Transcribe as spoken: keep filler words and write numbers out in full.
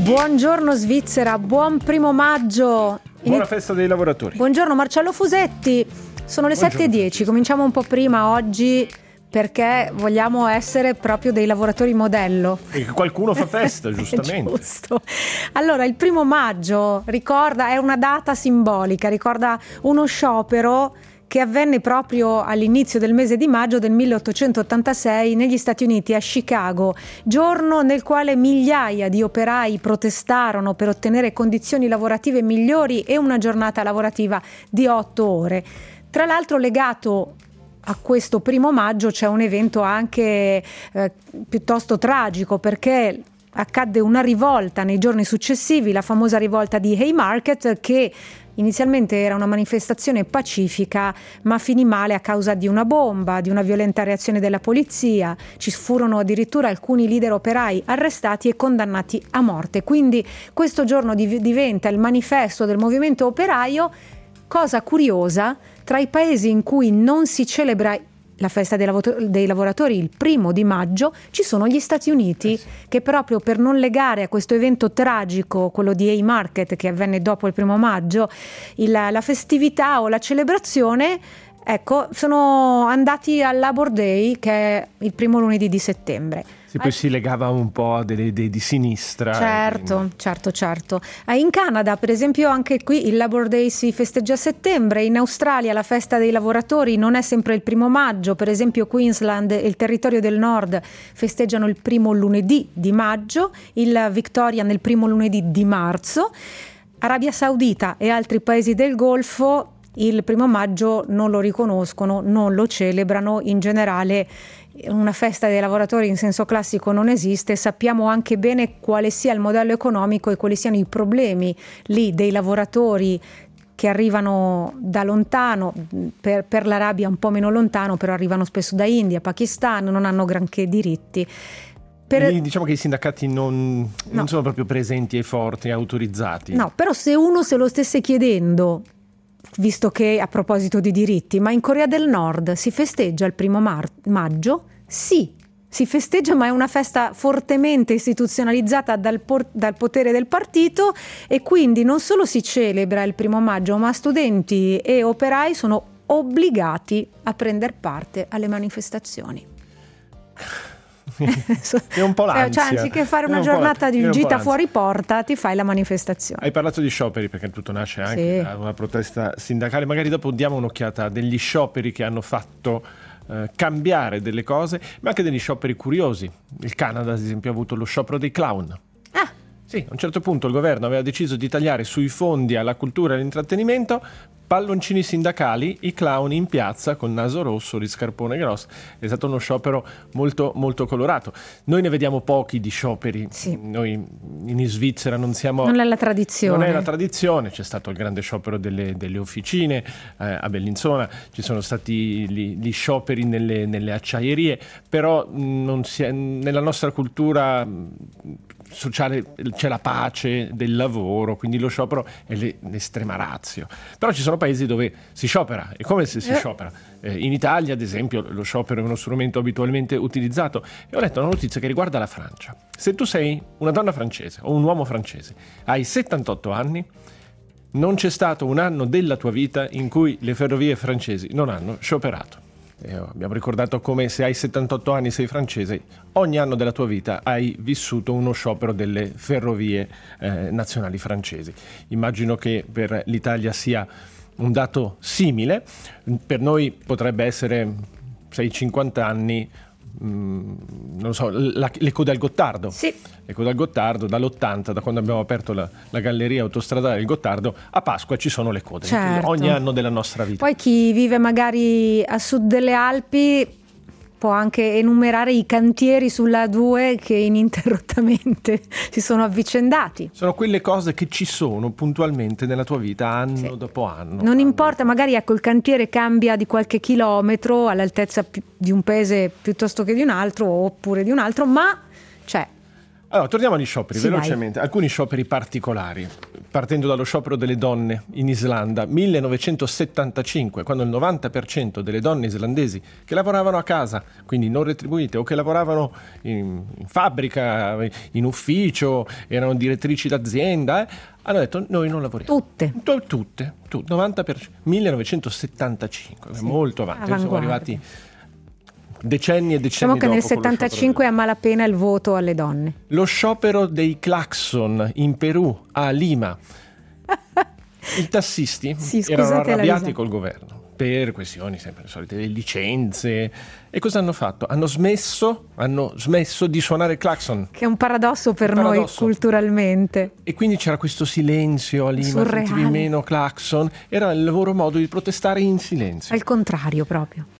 Buongiorno Svizzera, buon primo maggio. Buona festa dei lavoratori. Buongiorno Marcello Fusetti. Sono le sette e dieci, cominciamo un po' prima oggi perché vogliamo essere proprio dei lavoratori modello. E qualcuno fa festa, giustamente. Giusto. Allora, il primo maggio ricorda, è una data simbolica, ricorda uno sciopero che avvenne proprio all'inizio del mese di maggio del milleottocentottantasei negli Stati Uniti, a Chicago, giorno nel quale migliaia di operai protestarono per ottenere condizioni lavorative migliori e una giornata lavorativa di otto ore. Tra l'altro, legato a questo primo maggio c'è un evento anche eh, piuttosto tragico, perché accadde una rivolta nei giorni successivi, la famosa rivolta di Haymarket, che inizialmente era una manifestazione pacifica, ma finì male a causa di una bomba, di una violenta reazione della polizia. Ci furono addirittura alcuni leader operai arrestati e condannati a morte. Quindi questo giorno div- diventa il manifesto del movimento operaio. Cosa curiosa, tra i paesi in cui non si celebra la festa dei, lavo- dei lavoratori il primo di maggio ci sono gli Stati Uniti, che proprio per non legare a questo evento tragico, quello di Haymarket che avvenne dopo il primo maggio, il, la festività o la celebrazione, ecco, sono andati al Labor Day, che è il primo lunedì di settembre. Sì, poi si legava un po' a delle idee di sinistra. Certo, quindi... certo, certo. In Canada, per esempio, anche qui il Labor Day si festeggia a settembre. In Australia la festa dei lavoratori non è sempre il primo maggio. Per esempio Queensland e il territorio del nord festeggiano il primo lunedì di maggio, il Victoria nel primo lunedì di marzo. Arabia Saudita e altri paesi del Golfo il primo maggio non lo riconoscono, non lo celebrano. In generale una festa dei lavoratori in senso classico non esiste. Sappiamo anche bene quale sia il modello economico e quali siano i problemi lì dei lavoratori che arrivano da lontano, per, per l'Arabia un po' meno lontano, però arrivano spesso da India, Pakistan, non hanno granché diritti. Per... Diciamo che i sindacati non, no. non sono proprio presenti e forti, autorizzati. No, però se uno se lo stesse chiedendo, visto che a proposito di diritti, ma in Corea del Nord si festeggia il primo mar- maggio? Sì, si festeggia, ma è una festa fortemente istituzionalizzata dal, por- dal potere del partito, e quindi non solo si celebra il primo maggio, ma studenti e operai sono obbligati a prendere parte alle manifestazioni. È un po' l'ansia. Cioè, anziché fare una giornata di gita fuori porta, ti fai la manifestazione. Hai parlato di scioperi, perché tutto nasce anche da una protesta sindacale. Magari dopo diamo un'occhiata a degli scioperi che hanno fatto eh, cambiare delle cose, ma anche degli scioperi curiosi. Il Canada, ad esempio, ha avuto lo sciopero dei clown. Ah. Sì, a un certo punto il governo aveva deciso di tagliare sui fondi alla cultura e all'intrattenimento. Palloncini sindacali, i clown in piazza con naso rosso, di scarpone grosso. È stato uno sciopero molto molto colorato. Noi ne vediamo pochi di scioperi. Sì. Noi in Svizzera non siamo... Non è la tradizione. Non è la tradizione. C'è stato il grande sciopero delle, delle officine eh, a Bellinzona, ci sono stati gli, gli scioperi nelle, nelle acciaierie, però mh, non si è, nella nostra cultura mh, sociale c'è la pace del lavoro, quindi lo sciopero è le, l'estrema ratio. Però ci sono paesi dove si sciopera. E come se si sciopera? Eh, in Italia, ad esempio, lo sciopero è uno strumento abitualmente utilizzato. E ho letto una notizia che riguarda la Francia. Se tu sei una donna francese o un uomo francese, hai settantotto anni, non c'è stato un anno della tua vita in cui le ferrovie francesi non hanno scioperato. Eh, abbiamo ricordato come se hai settantotto anni, sei francese, ogni anno della tua vita hai vissuto uno sciopero delle ferrovie eh, nazionali francesi. Immagino che per l'Italia sia un dato simile. Per noi potrebbe essere sei cinquanta anni, mh, non lo so, la, le code al Gottardo. Sì. Le code al Gottardo dall'ottanta, da quando abbiamo aperto la, la galleria autostradale del Gottardo, a Pasqua ci sono le code. Certo. Ogni anno della nostra vita. Poi chi vive magari a sud delle Alpi può anche enumerare i cantieri sulla A due che ininterrottamente si sono avvicendati. Sono quelle cose che ci sono puntualmente nella tua vita anno sì. dopo anno. Non importa, magari ecco il cantiere cambia di qualche chilometro all'altezza pi- di un paese piuttosto che di un altro, oppure di un altro, ma c'è. Allora, torniamo agli scioperi sì, velocemente. Dai. Alcuni scioperi particolari. partendo dallo sciopero delle donne in Islanda, millenovecentosettantacinque, quando il novanta per cento delle donne islandesi che lavoravano a casa, quindi non retribuite, o che lavoravano in, in fabbrica, in ufficio, erano direttrici d'azienda, eh, hanno detto noi non lavoriamo. Tutte. T- tutte, tutte, novanta per cento. millenovecentosettantacinque, sì, molto avanti. Siamo arrivati decenni e decenni diciamo che dopo. nel settantacinque a malapena il voto alle donne. Lo sciopero dei clacson in Perù, a Lima. I tassisti sì, erano arrabbiati col governo per questioni sempre le solite, le licenze. E cosa hanno fatto? Hanno smesso, hanno smesso di suonare il clacson. Che è un paradosso per un noi paradosso. culturalmente. E quindi c'era questo silenzio a Lima, sentivi meno clacson. Era il loro modo di protestare in silenzio. Al contrario proprio.